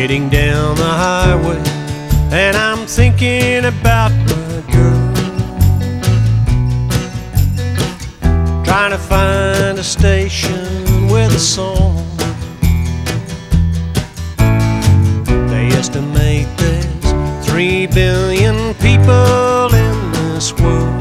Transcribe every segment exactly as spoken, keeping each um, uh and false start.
heading down the highway, and I'm thinking about my girl, trying to find a station with a song. They estimate there's three billion people in this world,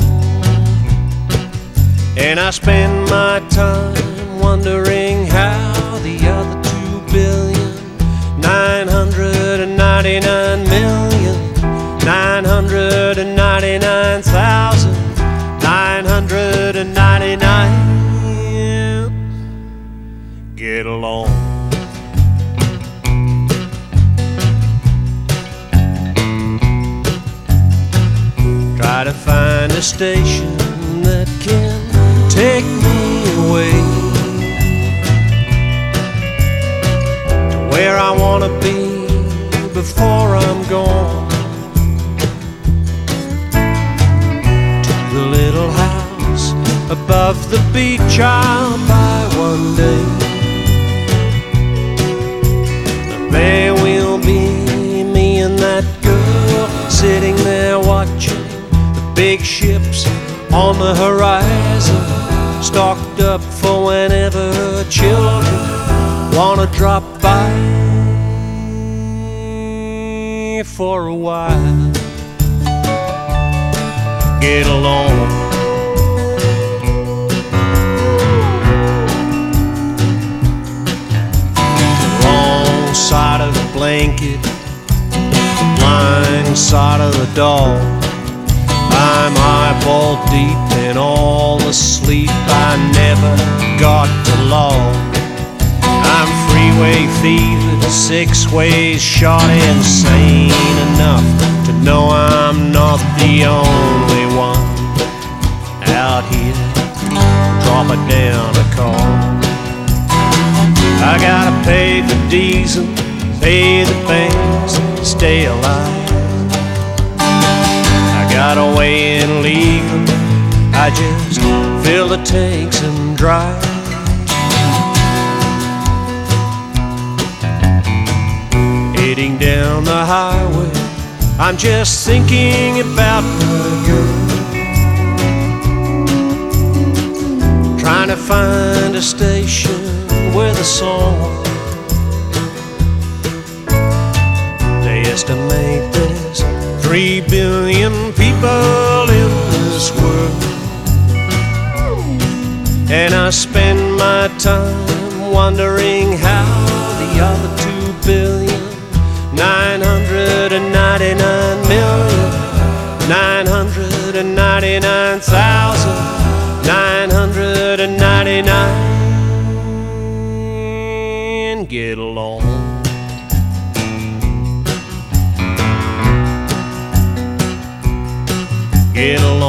and I spend my time wondering how the other two billion, nine hundred ninety-nine million, nine hundred ninety-nine thousand, nine hundred ninety-nine get along. Try to find a station that can take me away to where I want to be before I'm gone, to the little house above the beach I'll buy one day. And there will be me and that girl sitting there watching the big ships on the horizon, stocked up for whenever children wanna drop by for a while. Get along. The wrong side of the blanket, the blind side of the door. I'm eyeball deep in all the sleep I never got to lull. I'm freeway fevered, six ways shot, insane enough to know I'm not the only one out here dropping down a call. I gotta pay for diesel, pay the banks, stay alive. Got a way in legal, I just fill the tanks and drive. Heading down the highway, I'm just thinking about my girl, trying to find a station with a song. They estimate there's three billion people in this world, and I spend my time wondering how the other two billion, nine hundred ninety-nine million, nine hundred ninety-nine thousand, nine hundred ninety-nine get along. Get along.